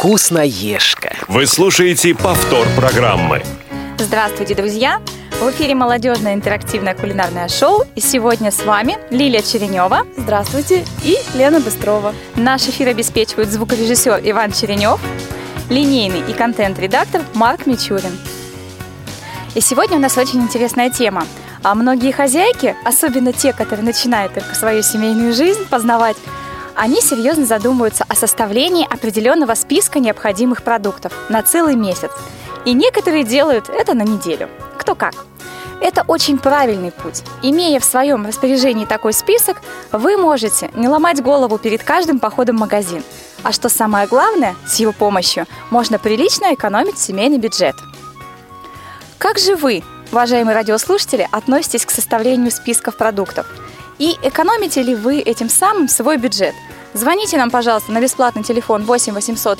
Вкусноежка. Вы слушаете повтор программы. Здравствуйте, друзья! В эфире молодежное интерактивное кулинарное шоу. И сегодня с вами Лилия Черенева. Здравствуйте. И Лена Быстрова. Наш эфир обеспечивают звукорежиссер Иван Черенев, линейный и контент-редактор Марк Мичурин. И сегодня у нас очень интересная тема. А многие хозяйки, особенно те, которые начинают только свою семейную жизнь познавать, они серьезно задумываются о составлении определенного списка необходимых продуктов на целый месяц. И некоторые делают это на неделю. Кто как. Это очень правильный путь. Имея в своем распоряжении такой список, вы можете не ломать голову перед каждым походом в магазин. А что самое главное, с его помощью можно прилично экономить семейный бюджет. Как же вы, уважаемые радиослушатели, относитесь к составлению списков продуктов? И экономите ли вы этим самым свой бюджет? Звоните нам, пожалуйста, на бесплатный телефон 8 800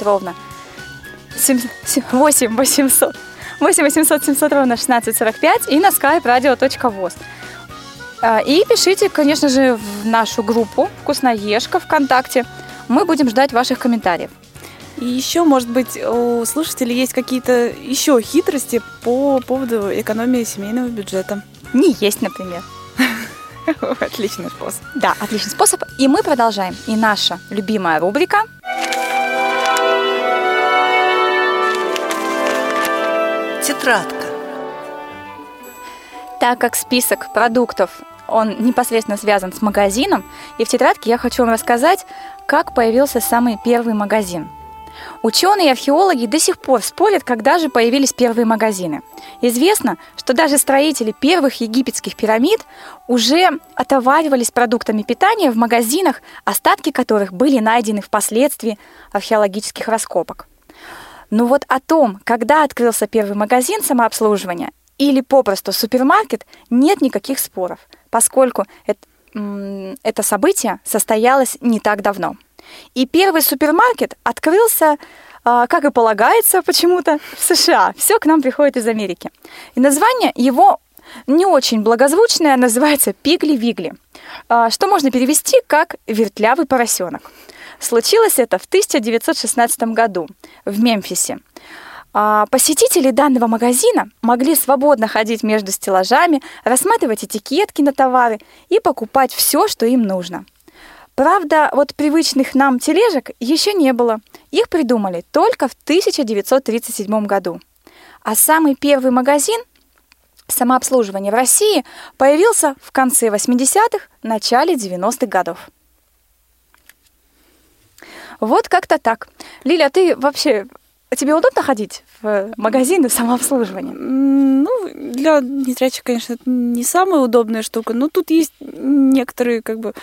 700 ровно 1645 и на skype radio.voz. И пишите, конечно же, в нашу группу «Вкусноежка» ВКонтакте. Мы будем ждать ваших комментариев. И еще, может быть, у слушателей есть какие-то еще хитрости по поводу экономии семейного бюджета. Не есть, например. Отличный способ. Да, отличный способ. И мы продолжаем. И наша любимая рубрика Тетрадка. Так как список продуктов, он непосредственно связан с магазином, и в тетрадке я хочу вам рассказать, как появился самый первый магазин. Ученые и археологи до сих пор спорят, когда же появились первые магазины. Известно, что даже строители первых египетских пирамид уже отоваривались продуктами питания в магазинах, остатки которых были найдены впоследствии археологических раскопок. Но вот о том, когда открылся первый магазин самообслуживания или попросту супермаркет, нет никаких споров, поскольку это событие состоялось не так давно. И первый супермаркет открылся, как и полагается почему-то, в США. Все к нам приходит из Америки. И название его не очень благозвучное, называется «Пигли-Вигли», что можно перевести как «вертлявый поросенок». Случилось это в 1916 году в Мемфисе. Посетители данного магазина могли свободно ходить между стеллажами, рассматривать этикетки на товары и покупать все, что им нужно. Правда, вот привычных нам тележек еще не было. Их придумали только в 1937 году. А самый первый магазин самообслуживания в России появился в конце 80-х, начале 90-х годов. Вот как-то так. Лиля, ты вообще... Тебе удобно ходить в магазины самообслуживания? Ну, для незрячих, конечно, это не самая удобная штука, но тут есть некоторые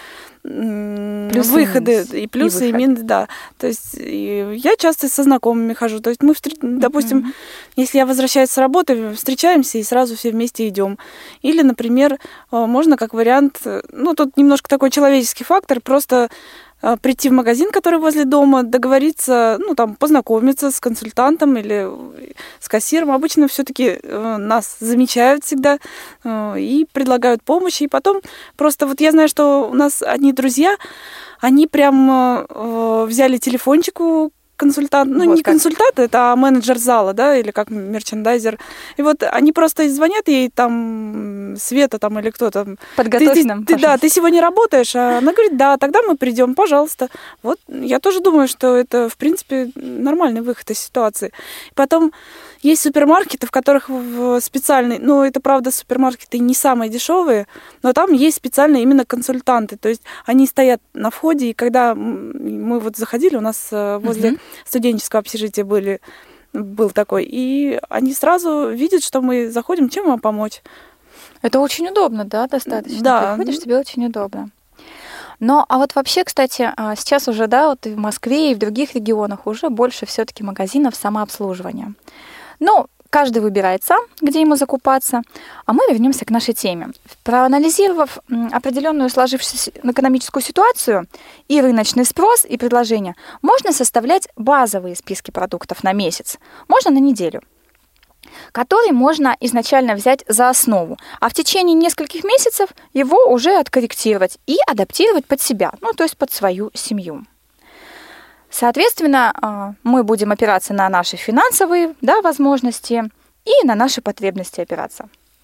выходы и плюсы, и минусы, да. То есть я часто со знакомыми хожу. То есть мы, допустим, если я возвращаюсь с работы, встречаемся и сразу все вместе идем. Или, например, можно как вариант, тут немножко такой человеческий фактор, просто прийти в магазин, который возле дома, договориться, познакомиться с консультантом или с кассиром. Обычно все-таки нас замечают всегда и предлагают помощь. И потом просто я знаю, что у нас одни друзья, они прям взяли телефончик у консультанта, не консультант, это менеджер зала, да, или как мерчендайзер. И вот они просто звонят ей, Света или кто-то. Подготовь нам, пожалуйста. Да, ты сегодня работаешь? А она говорит, да, тогда мы придем, пожалуйста. Вот, я тоже думаю, что это, в принципе, нормальный выход из ситуации. Потом есть супермаркеты, в которых специальные, это, правда, супермаркеты не самые дешевые, но там есть специальные именно консультанты. То есть они стоят на входе, и когда мы заходили, у нас возле студенческого общежития был такой, и они сразу видят, что мы заходим, чем вам помочь. Это очень удобно, да, достаточно? Да. Приходишь, тебе очень удобно. Но, а вот вообще, кстати, сейчас уже, да, и в Москве, и в других регионах уже больше все-таки магазинов самообслуживания. Каждый выбирает сам, где ему закупаться, а мы вернемся к нашей теме. Проанализировав определенную сложившуюся экономическую ситуацию и рыночный спрос и предложение, можно составлять базовые списки продуктов на месяц, можно на неделю, который можно изначально взять за основу, а в течение нескольких месяцев его уже откорректировать и адаптировать под себя, то есть под свою семью. Соответственно, мы будем опираться на наши финансовые, да, возможности и на наши потребности опираться.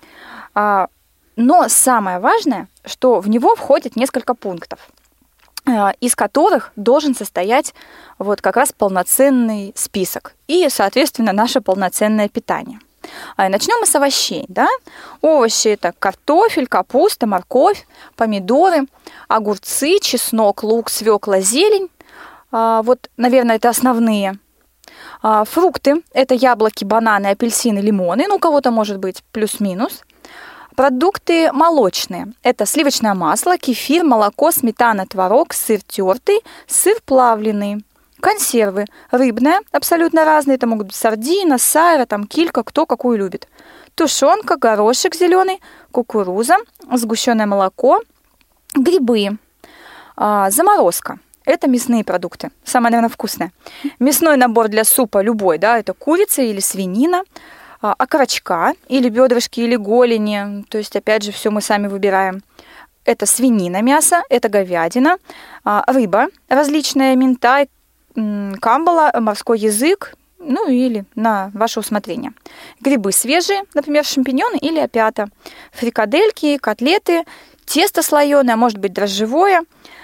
Но самое важное, что в него входит несколько пунктов, из которых должен состоять вот как раз полноценный список и, соответственно, наше полноценное питание. Начнем мы с овощей. Да? Овощи – это картофель, капуста, морковь, помидоры, огурцы, чеснок, лук, свекла, зелень. Вот, наверное, это основные. Фрукты – это яблоки, бананы, апельсины, лимоны. Ну, у кого-то может быть плюс-минус. Продукты молочные – это сливочное масло, кефир, молоко, сметана, творог, сыр тертый, сыр плавленый. Консервы – рыбные, абсолютно разные. Это могут быть сардина, сайра, там, килька, кто какую любит. Тушенка, горошек зеленый, кукуруза, сгущенное молоко, грибы. Заморозка – это мясные продукты, самое, наверное, вкусное. Мясной набор для супа любой, да, это курица или свинина. Окорочка, или бедрышки, или голени, то есть, опять же, все мы сами выбираем. Это свинина, мясо, это говядина, рыба различная, минтай, камбала, морской язык, ну или на ваше усмотрение. Грибы свежие, например, шампиньоны или опята, фрикадельки, котлеты, тесто слоеное, может быть, дрожжевое.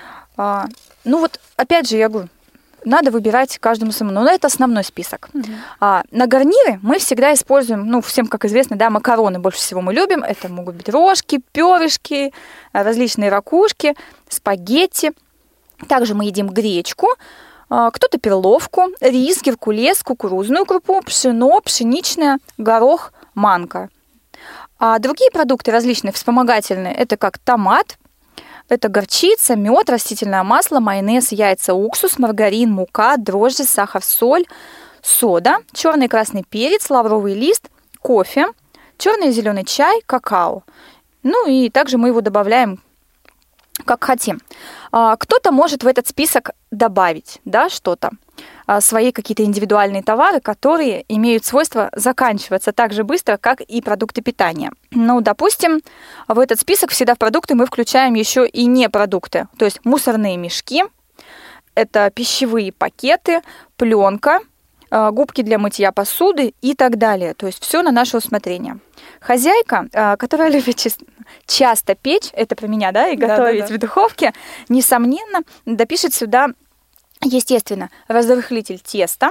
Ну вот, опять же, я говорю, надо выбирать каждому самому. Но это основной список. На гарниры мы всегда используем, ну, всем, как известно, да, макароны больше всего мы любим. Это могут быть рожки, перышки, различные ракушки, спагетти. Также мы едим гречку, кто-то перловку, рис, геркулес, кукурузную крупу, пшено, пшеничное, горох, манка. А другие продукты различные, вспомогательные, это как томат, это горчица, мед, растительное масло, майонез, яйца, уксус, маргарин, мука, дрожжи, сахар, соль, сода, черный и красный перец, лавровый лист, кофе, черный и зеленый чай, какао. Ну и также мы его добавляем как хотим. Кто-то может в этот список добавить, да, что-то, свои какие-то индивидуальные товары, которые имеют свойство заканчиваться так же быстро, как и продукты питания. Ну, допустим, в этот список всегда в продукты мы включаем еще и не продукты, то есть мусорные мешки, это пищевые пакеты, пленка, губки для мытья посуды и так далее. То есть все на наше усмотрение. Хозяйка, которая любит часто печь, это про меня, да, и готовить в духовке, несомненно, допишет сюда, естественно, разрыхлитель теста,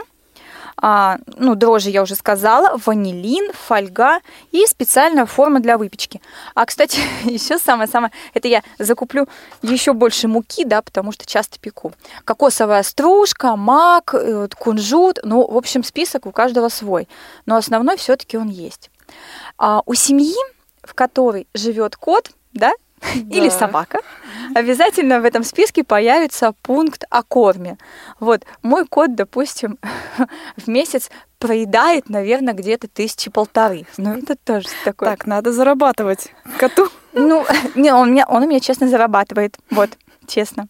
ну, дрожжи я уже сказала, ванилин, фольга и специальная форма для выпечки. А, кстати, еще самое-самое, это я закуплю еще больше муки, да, потому что часто пеку. Кокосовая стружка, мак, кунжут, ну, в общем, список у каждого свой, но основной все-таки он есть. У семьи, в которой живет кот, да, или собака, обязательно в этом списке появится пункт о корме. Вот, мой кот, допустим, в месяц проедает, наверное, где-то 1500. Ну, это тоже такое. Так, надо зарабатывать коту. Ну, не, он у меня честно зарабатывает. Вот, честно.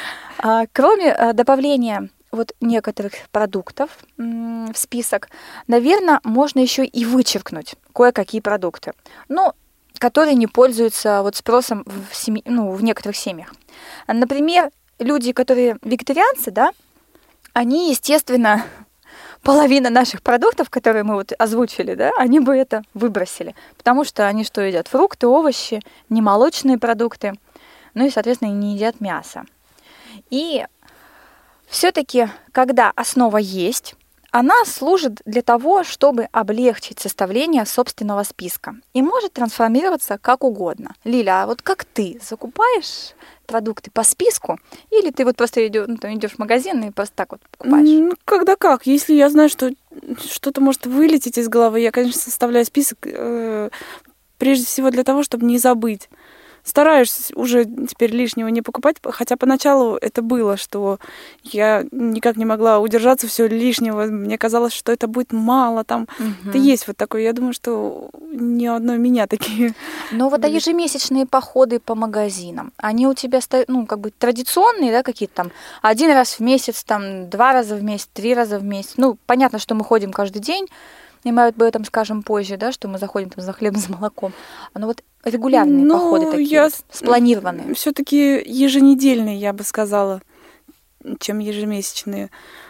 Кроме добавления вот некоторых продуктов в список, наверное, можно еще и вычеркнуть кое-какие продукты. Ну, которые не пользуются вот спросом в некоторых семьях. Например, люди, которые вегетарианцы, да, они, естественно, половина наших продуктов, которые мы вот озвучили, да, они бы это выбросили, потому что они что едят? Фрукты, овощи, немолочные продукты, ну и, соответственно, не едят мясо. И все-таки, когда основа есть, она служит для того, чтобы облегчить составление собственного списка и может трансформироваться как угодно. Лиля, а вот как ты закупаешь продукты по списку, или ты вот просто идешь в магазин и просто так вот покупаешь? Ну, когда как. Если я знаю, что что-то может вылететь из головы, я, конечно, составляю список прежде всего для того, чтобы не забыть. Стараюсь уже теперь лишнего не покупать, хотя поначалу это было, что я никак не могла удержаться все лишнего. Мне казалось, что это будет мало. Там это есть вот такое. Я думаю, что ни одной меня такие. Но вот ежемесячные походы по магазинам, они у тебя, ну, как бы традиционные, да, какие-то там 1 раз в месяц, там 2 раза в месяц, 3 раза в месяц. Ну, понятно, что мы ходим каждый день, и мы об этом скажем позже, да, что мы заходим там за хлебом, за молоком. Но вот регулярные походы такие, спланированные. Все-таки еженедельные, я бы сказала. чем ежемесячные.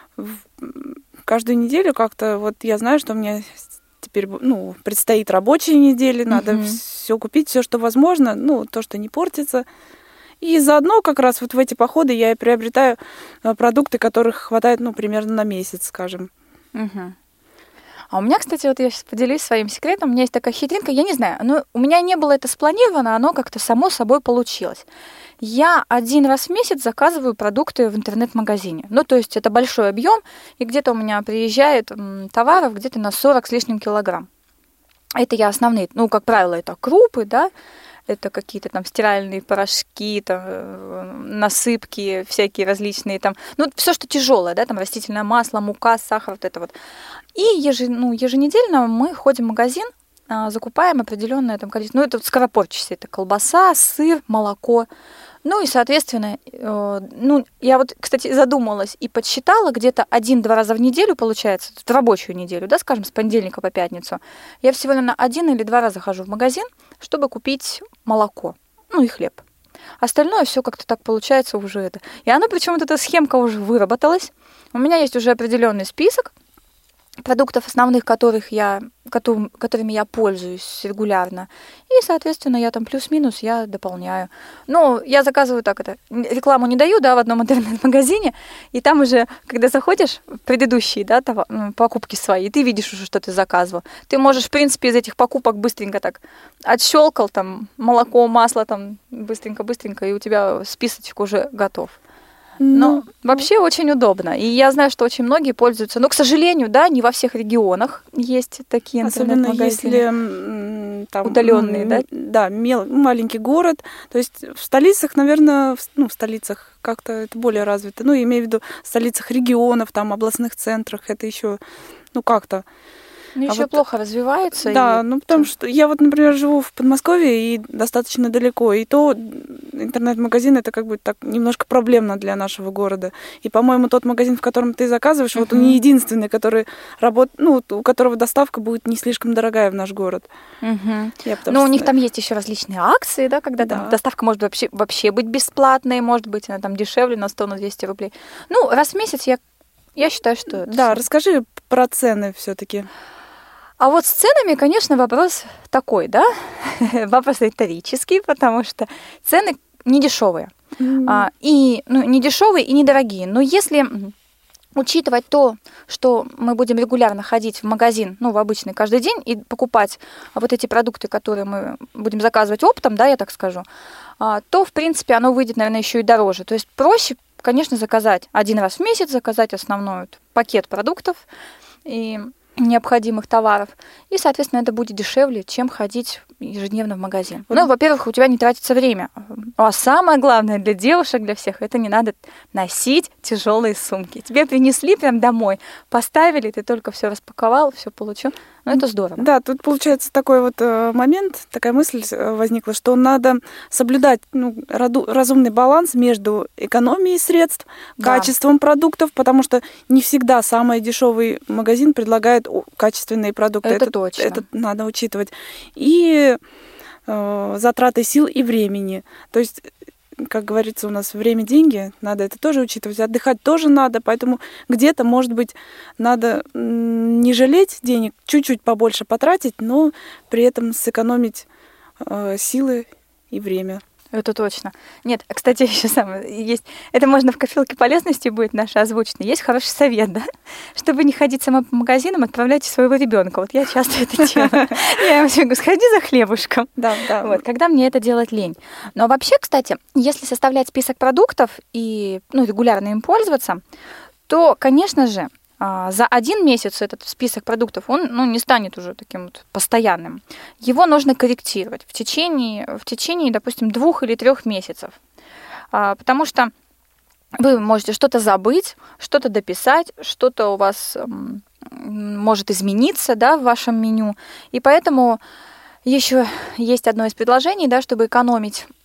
Каждую неделю как-то вот я знаю, что мне теперь предстоит рабочая неделя, надо все купить, все, что возможно, то, что не портится. И заодно как раз вот в эти походы я и приобретаю продукты, которых хватает, примерно на месяц, скажем. Угу. А у меня, кстати, вот я сейчас поделюсь своим секретом, у меня есть такая хитринка, я не знаю, у меня не было это спланировано, оно как-то само собой получилось. Я 1 раз в месяц заказываю продукты в интернет-магазине. То есть это большой объем, и где-то у меня приезжает товаров где-то на 40 с лишним килограмм. Это я основные, как правило, это крупы, да, это какие-то там стиральные порошки, там, насыпки всякие различные, там, все, что тяжелое, да, там растительное масло, мука, сахар, вот это вот. И еженедельно мы ходим в магазин, закупаем определенное там количество, это вот скоропортящееся, это колбаса, сыр, молоко. И, соответственно, я вот, кстати, задумалась и подсчитала, где-то 1-2 раза в неделю, получается, в рабочую неделю, да, скажем, с понедельника по пятницу, я всего лишь 1 или 2 раза хожу в магазин, чтобы купить молоко, и хлеб. Остальное все как-то так получается уже это. И оно, причем вот эта схемка уже выработалась. У меня есть уже определенный список продуктов основных, которыми я пользуюсь регулярно. И, соответственно, я там плюс-минус я дополняю. Я заказываю рекламу не даю, да, в одном интернет-магазине, и там уже, когда заходишь в предыдущие, да, покупки свои, ты видишь уже, что ты заказывал. Ты можешь, в принципе, из этих покупок быстренько так отщелкал, там, молоко, масло, там, быстренько-быстренько, и у тебя списочек уже готов. Но вообще очень удобно. И я знаю, что очень многие пользуются. Но, к сожалению, да, не во всех регионах есть такие интернет-магазины. Особенно если там удаленные, да? Да, маленький город. То есть в столицах, наверное, в столицах как-то это более развито. Имею в виду в столицах регионов, там, областных центрах, это еще, как-то. Еще плохо развивается. Да, потому что я вот, например, живу в Подмосковье и достаточно далеко, и то интернет-магазин это как бы так немножко проблемно для нашего города. И, по-моему, тот магазин, в котором ты заказываешь, вот он не единственный, который работает, у которого доставка будет не слишком дорогая в наш город. У них там есть еще различные акции, да, когда там доставка может вообще быть бесплатной, может быть, она там дешевле на 100-200 рублей. Раз в месяц я считаю, что... Да, расскажи про цены все-таки. А вот с ценами, конечно, вопрос такой, да? Вопрос риторический, потому что цены не дешевые. И не дешевые и недорогие. Но если учитывать то, что мы будем регулярно ходить в магазин, в обычный каждый день, и покупать вот эти продукты, которые мы будем заказывать оптом, да, я так скажу, то, в принципе, оно выйдет, наверное, еще и дороже. То есть проще, конечно, заказать 1 раз в месяц, заказать основной пакет продуктов и необходимых товаров. И, соответственно, это будет дешевле, чем ходить ежедневно в магазин. Во-первых, у тебя не тратится время. А самое главное для девушек, для всех, это не надо носить тяжелые сумки. Тебе принесли прям домой, поставили, ты только все распаковал, все получил. Это здорово. Да, тут получается такой вот момент, такая мысль возникла, что надо соблюдать разумный баланс между экономией средств, качеством продуктов, потому что не всегда самый дешевый магазин предлагает качественные продукты. Это точно. Это надо учитывать. И затраты сил и времени. То есть, как говорится, у нас время – деньги, надо это тоже учитывать. Отдыхать тоже надо, поэтому где-то, может быть, надо не жалеть денег, чуть-чуть побольше потратить, но при этом сэкономить силы и время. Это точно. Нет, кстати, еще самое есть. Это можно в копилке полезности будет наши озвучено. Есть хороший совет, да? Чтобы не ходить сама по магазинам, отправляйте своего ребенка. Вот я часто это делаю. Я ему говорю, сходи за хлебушком. Да. Вот, когда мне это делать лень. Но вообще, кстати, если составлять список продуктов и регулярно им пользоваться, то, конечно же, за 1 месяц этот список продуктов, он не станет уже таким вот постоянным. Его нужно корректировать в течение, допустим, 2 или 3 месяцев. Потому что вы можете что-то забыть, что-то дописать, что-то у вас может измениться, да, в вашем меню. И поэтому еще есть одно из предложений, да, чтобы экономить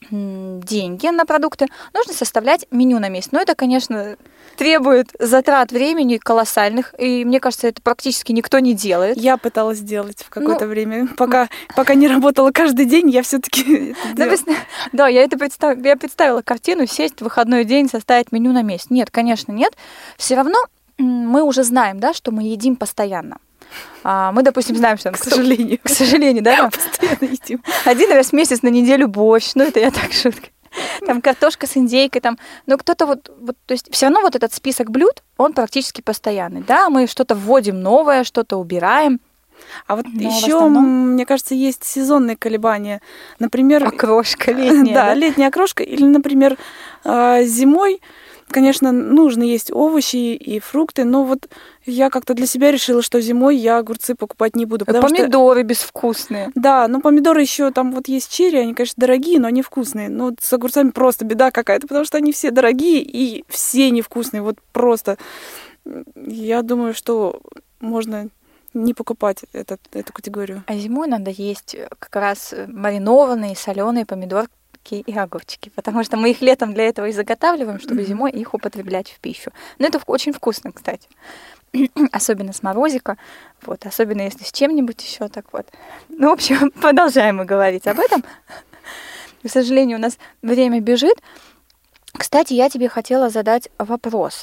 деньги на продукты, нужно составлять меню на месяц. Но это, конечно, требует затрат времени колоссальных, и мне кажется, это практически никто не делает. Я пыталась сделать в какое-то время, пока не работала каждый день, я все-таки Да, я представила картину, сесть в выходной день, составить меню на месяц. Нет, конечно, нет. Все равно мы уже знаем, да, что мы едим постоянно. Мы, допустим, знаем, что... К сожалению, да, постоянно едим. Один раз в месяц на неделю борщ, это я так шутка. Там картошка с индейкой, но кто-то то есть все равно этот список блюд, он практически постоянный, да, мы что-то вводим новое, что-то убираем. А вот еще, мне кажется, есть сезонные колебания. Например... Окрошка летняя. Да, летняя окрошка. Или, например, зимой, конечно, нужно есть овощи и фрукты, но я как-то для себя решила, что зимой я огурцы покупать не буду. Помидоры безвкусные. Да, помидоры еще там есть черри, они, конечно, дорогие, но они вкусные. Но с огурцами просто беда какая-то, потому что они все дорогие и все невкусные. Просто я думаю, что можно не покупать эту категорию. А зимой надо есть как раз маринованные, соленые помидорки и огурчики, потому что мы их летом для этого и заготавливаем, чтобы зимой их употреблять в пищу. Но это очень вкусно, кстати. Особенно с морозика, особенно если с чем-нибудь еще так вот. В общем, продолжаем мы говорить об этом. К сожалению, у нас время бежит. Кстати, я тебе хотела задать вопрос.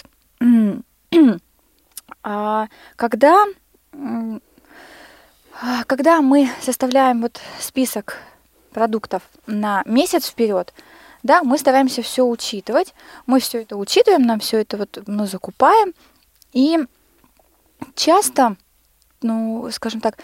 Когда мы составляем список продуктов на месяц вперед, да, мы стараемся все учитывать, мы все это учитываем, нам все это мы закупаем, и часто, скажем так,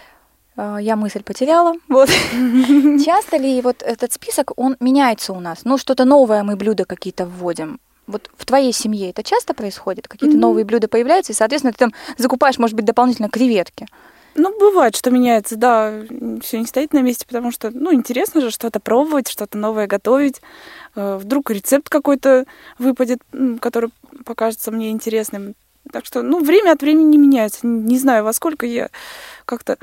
я мысль потеряла, часто ли этот список, он меняется у нас, что-то новое мы блюда какие-то вводим. В твоей семье это часто происходит? Какие-то новые блюда появляются, и, соответственно, ты там закупаешь, может быть, дополнительно креветки? Бывает, что меняется, да, все не стоит на месте, потому что, интересно же что-то пробовать, что-то новое готовить. Вдруг рецепт какой-то выпадет, который покажется мне интересным. Так что, время от времени меняется. Не знаю, во сколько, я как-то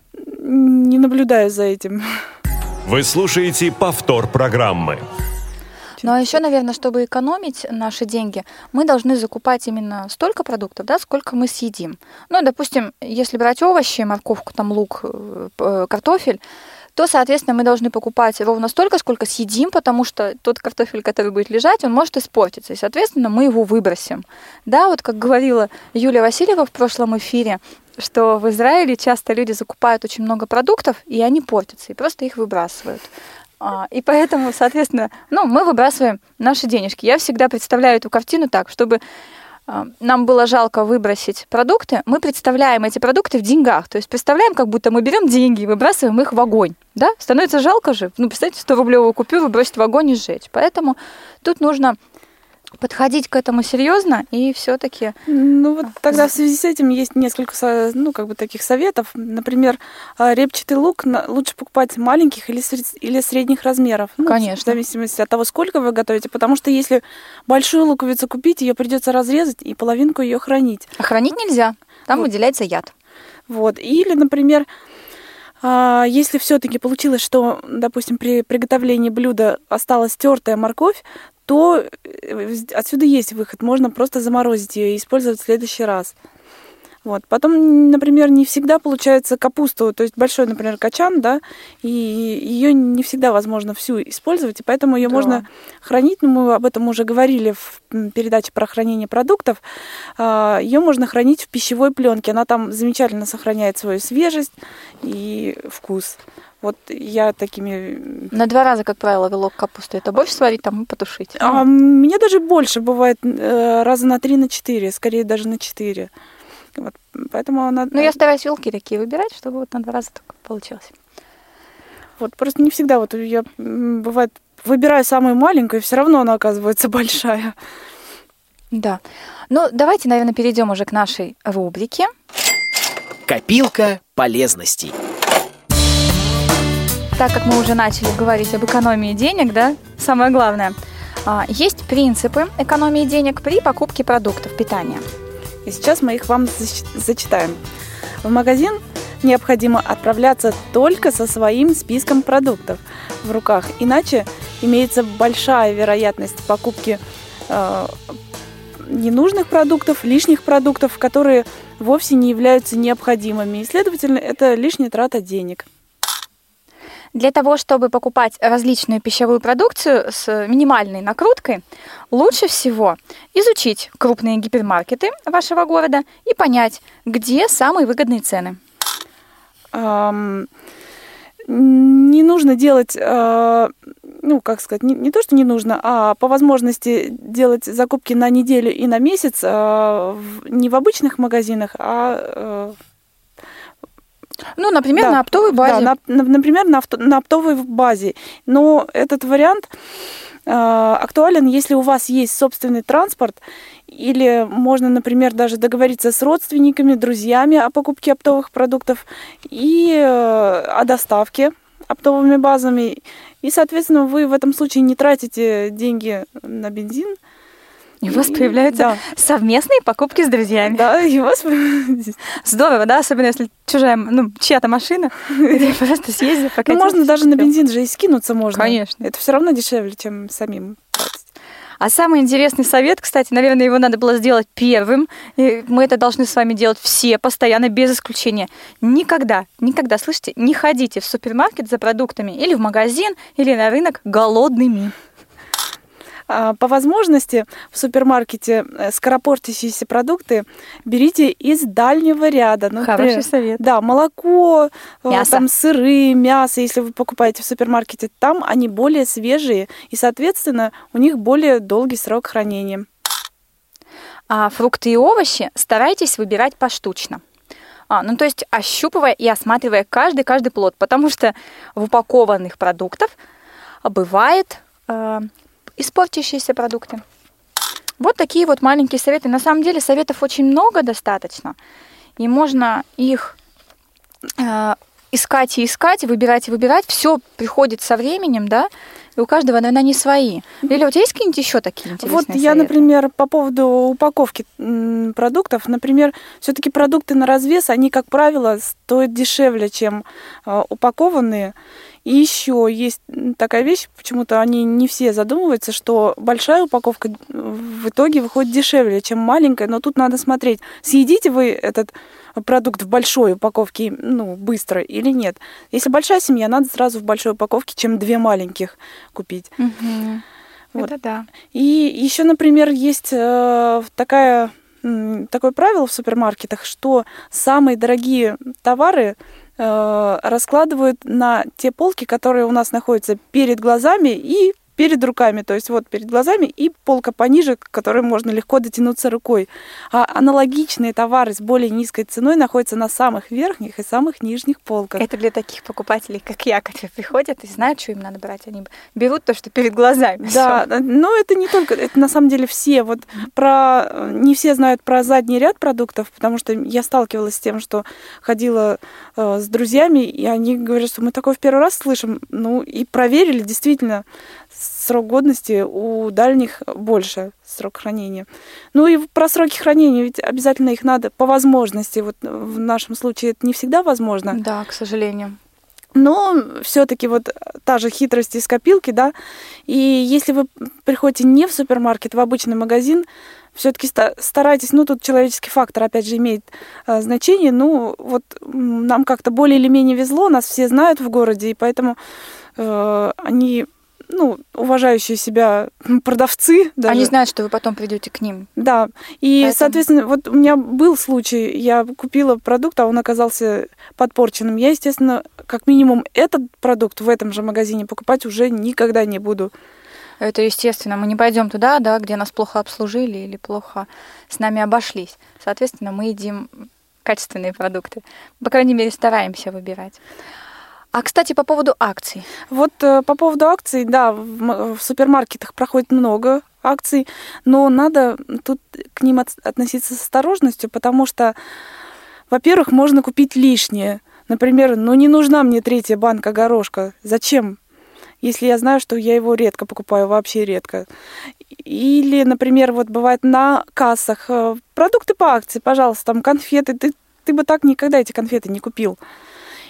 не наблюдаю за этим. Вы слушаете повтор программы. А еще, наверное, чтобы экономить наши деньги, мы должны закупать именно столько продуктов, да, сколько мы съедим. Допустим, если брать овощи, морковку, лук, картофель, то, соответственно, мы должны покупать ровно столько, сколько съедим, потому что тот картофель, который будет лежать, он может испортиться, и, соответственно, мы его выбросим. Да, как говорила Юлия Васильева в прошлом эфире, что в Израиле часто люди закупают очень много продуктов, и они портятся, и просто их выбрасывают. И поэтому, соответственно, мы выбрасываем наши денежки. Я всегда представляю эту картину так, чтобы нам было жалко выбросить продукты, мы представляем эти продукты в деньгах. То есть представляем, как будто мы берем деньги и выбрасываем их в огонь. Да? Становится жалко же. Представьте, 100-рублевую купюру бросить в огонь и сжечь. Поэтому тут нужно подходить к этому серьезно и все-таки... Тогда в связи с этим есть несколько, таких советов. Например, репчатый лук лучше покупать маленьких или средних размеров. Конечно. В зависимости от того, сколько вы готовите. Потому что если большую луковицу купить, ее придется разрезать и половинку ее хранить. А хранить нельзя. Там выделяется яд. Или, например, если все-таки получилось, что, допустим, при приготовлении блюда осталась тертая морковь, то отсюда есть выход. Можно просто заморозить ее и использовать в следующий раз. Потом, например, не всегда получается капусту, то есть большой, например, качан, да, и ее не всегда возможно всю использовать, и поэтому ее можно хранить. Мы об этом уже говорили в передаче про хранение продуктов. Ее можно хранить в пищевой пленке. Она там замечательно сохраняет свою свежесть и вкус. Я такими... На 2 раза, как правило, вилок капусты. Это больше сварить там и потушить? У меня даже больше бывает, раза на 3-4, скорее даже на 4. Поэтому она... я стараюсь вилки такие выбирать, чтобы на 2 раза только получилось. Просто не всегда. Я, бывает, выбираю самую маленькую, и все равно она оказывается большая. Да. Давайте, наверное, перейдем уже к нашей рубрике. Копилка полезностей. Так как мы уже начали говорить об экономии денег, да, самое главное, есть принципы экономии денег при покупке продуктов питания. И сейчас мы их вам зачитаем. В магазин необходимо отправляться только со своим списком продуктов в руках, иначе имеется большая вероятность покупки ненужных продуктов, лишних продуктов, которые вовсе не являются необходимыми. И, следовательно, это лишняя трата денег. Для того, чтобы покупать различную пищевую продукцию с минимальной накруткой, лучше всего изучить крупные гипермаркеты вашего города и понять, где самые выгодные цены. Не нужно делать, не то, что не нужно, а по возможности делать закупки на неделю и на месяц не в обычных магазинах, а... например, на оптовой базе. Да, например, на оптовой базе. Но этот вариант актуален, если у вас есть собственный транспорт, или можно, например, даже договориться с родственниками, друзьями о покупке оптовых продуктов и о доставке оптовыми базами. И, соответственно, вы в этом случае не тратите деньги на бензин. И у вас появляются совместные покупки с друзьями. Да, и у вас... Здорово, да? Особенно если чья-то машина. Ты просто съездил, покатился. Можно даже на бензин же и скинуться можно. Конечно. Это все равно дешевле, чем самим тратить. А самый интересный совет, кстати, наверное, его надо было сделать первым. И мы это должны с вами делать все, постоянно, без исключения. Никогда, слышите, не ходите в супермаркет за продуктами или в магазин, или на рынок голодными. По возможности в супермаркете скоропортящиеся продукты берите из дальнего ряда. Хороший совет. Да, молоко, мясо. Сыры, мясо, если вы покупаете в супермаркете, там они более свежие, и, соответственно, у них более долгий срок хранения. А фрукты и овощи старайтесь выбирать поштучно. То есть ощупывая и осматривая каждый плод, потому что в упакованных продуктах бывает... испортящиеся продукты. Вот такие вот маленькие советы. На самом деле советов очень много достаточно. И можно их искать и искать, выбирать и выбирать. Все приходит со временем, да? И у каждого, наверное, они свои. Лиля, у тебя есть какие-нибудь еще такие интересные советы? Я, например, по поводу упаковки продуктов, например, все-таки продукты на развес, они, как правило, стоят дешевле, чем упакованные. И еще есть такая вещь, почему-то они не все задумываются, что большая упаковка в итоге выходит дешевле, чем маленькая, но тут надо смотреть, съедите вы этот продукт в большой упаковке, быстро или нет. Если большая семья, надо сразу в большой упаковке, чем 2 маленьких купить. Угу. Вот. Это да. И еще, например, есть такое правило в супермаркетах, что самые дорогие товары раскладывают на те полки, которые у нас находятся перед глазами и перед руками. То есть вот перед глазами и полка пониже, к которой можно легко дотянуться рукой. А аналогичные товары с более низкой ценой находятся на самых верхних и самых нижних полках. Это для таких покупателей, как я, которые приходят и знают, что им надо брать. Они берут то, что перед глазами. Да, но это не только, это на самом деле все. Не все знают про задний ряд продуктов, потому что я сталкивалась с тем, что ходила с друзьями, и они говорят, что мы такое в первый раз слышим. И проверили, действительно, срок годности у дальних больше срок хранения. И про сроки хранения, ведь обязательно их надо по возможности. Вот в нашем случае это не всегда возможно. Да, к сожалению. Но все-таки та же хитрость из копилки, да. И если вы приходите не в супермаркет, в обычный магазин, все-таки старайтесь, тут человеческий фактор, опять же, имеет значение. Нам как-то более или менее везло, нас все знают в городе, и поэтому они... уважающие себя продавцы. Даже. Они знают, что вы потом придете к ним. Да. И, поэтому... соответственно, у меня был случай, я купила продукт, а он оказался подпорченным. Я, естественно, как минимум этот продукт в этом же магазине покупать уже никогда не буду. Это естественно. Мы не пойдем туда, да, где нас плохо обслужили или плохо с нами обошлись. Соответственно, мы едим качественные продукты. По крайней мере, стараемся выбирать. А, кстати, по поводу акций. По поводу акций, да, в супермаркетах проходит много акций, но надо тут к ним относиться с осторожностью, потому что, во-первых, можно купить лишнее. Например, не нужна мне 3-я банка горошка. Зачем? Если я знаю, что я его редко покупаю, вообще редко. Или, например, бывает на кассах продукты по акции, пожалуйста, там конфеты. Ты бы так никогда эти конфеты не купил.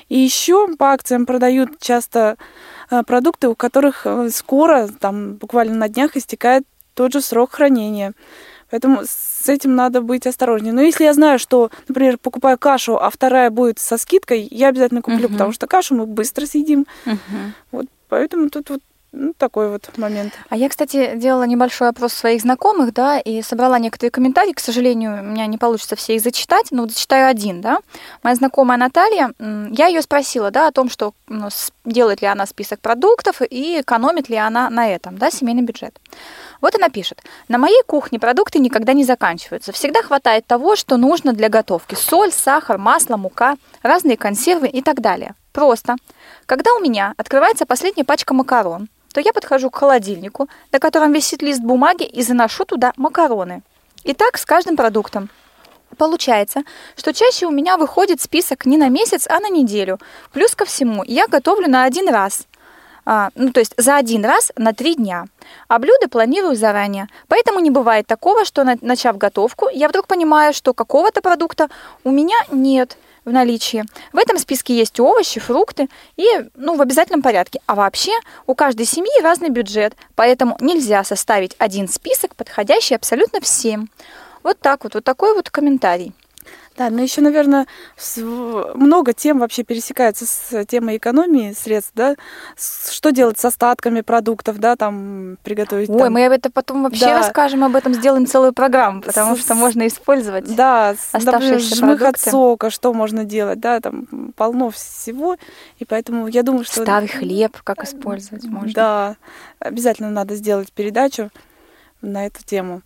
И еще по акциям продают часто продукты, у которых скоро, там буквально на днях, истекает тот же срок хранения. Поэтому с этим надо быть осторожнее. Но если я знаю, что, например, покупаю кашу, а вторая будет со скидкой, я обязательно куплю, потому что кашу мы быстро съедим. Вот, поэтому тут вот такой вот момент. А я, кстати, делала небольшой опрос своих знакомых, да, и собрала некоторые комментарии. К сожалению, у меня не получится все их зачитать, но вот зачитаю один, да. Моя знакомая Наталья, я ее спросила, да, о том, что делает ли она список продуктов и экономит ли она на этом, да, семейный бюджет. Вот она пишет: на моей кухне продукты никогда не заканчиваются. Всегда хватает того, что нужно для готовки. Соль, сахар, масло, мука, разные консервы и так далее. Просто. Когда у меня открывается последняя пачка макарон, то я подхожу к холодильнику, на котором висит лист бумаги, и заношу туда макароны. И так с каждым продуктом. Получается, что чаще у меня выходит список не на месяц, а на неделю. Плюс ко всему, я готовлю на один раз. То есть за один раз на 3 дня. А блюда планирую заранее. Поэтому не бывает такого, что, начав готовку, я вдруг понимаю, что какого-то продукта у меня нет в наличии. В этом списке есть овощи, фрукты и в обязательном порядке. А вообще у каждой семьи разный бюджет, поэтому нельзя составить один список, подходящий абсолютно всем. Вот так вот такой вот комментарий. Да, но еще, наверное, много тем вообще пересекается с темой экономии средств, да, что делать с остатками продуктов, да, там, приготовить. Ой, мы это потом вообще расскажем об этом, сделаем целую программу, потому что можно использовать оставшиеся жмых продукты. от сока, что можно делать, да, там полно всего, и поэтому я думаю, что... Старый хлеб, как использовать можно. Да, обязательно надо сделать передачу на эту тему.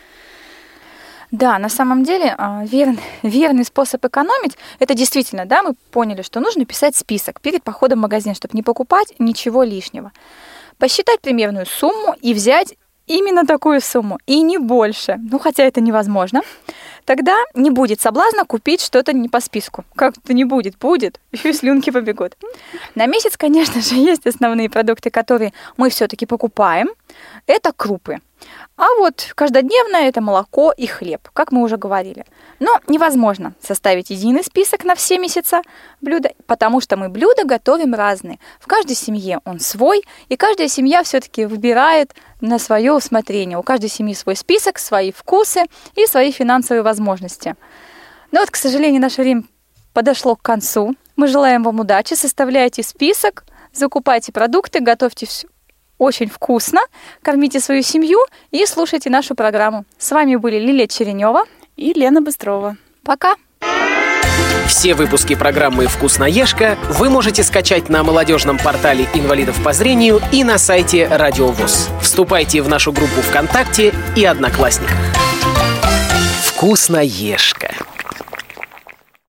Да, на самом деле верный способ экономить, это действительно, да, мы поняли, что нужно писать список перед походом в магазин, чтобы не покупать ничего лишнего. Посчитать примерную сумму и взять именно такую сумму, и не больше. Хотя это невозможно. Тогда не будет соблазна купить что-то не по списку. Как-то не будет, еще и слюнки побегут. На месяц, конечно же, есть основные продукты, которые мы все-таки покупаем. Это крупы. А вот каждодневное – это молоко и хлеб, как мы уже говорили. Но невозможно составить единый список на все месяца блюда, потому что мы блюда готовим разные. В каждой семье он свой, и каждая семья все-таки выбирает на свое усмотрение. У каждой семьи свой список, свои вкусы и свои финансовые возможности. Но вот, к сожалению, наше время подошло к концу. Мы желаем вам удачи, составляйте список, закупайте продукты, готовьте все очень вкусно, кормите свою семью и слушайте нашу программу. С вами были Лилия Черенева и Лена Быстрова. Пока! Все выпуски программы «Вкусноежка» вы можете скачать на молодежном портале инвалидов по зрению и на сайте Радио ВОС. Вступайте в нашу группу ВКонтакте и Одноклассниках. «Вкусноежка».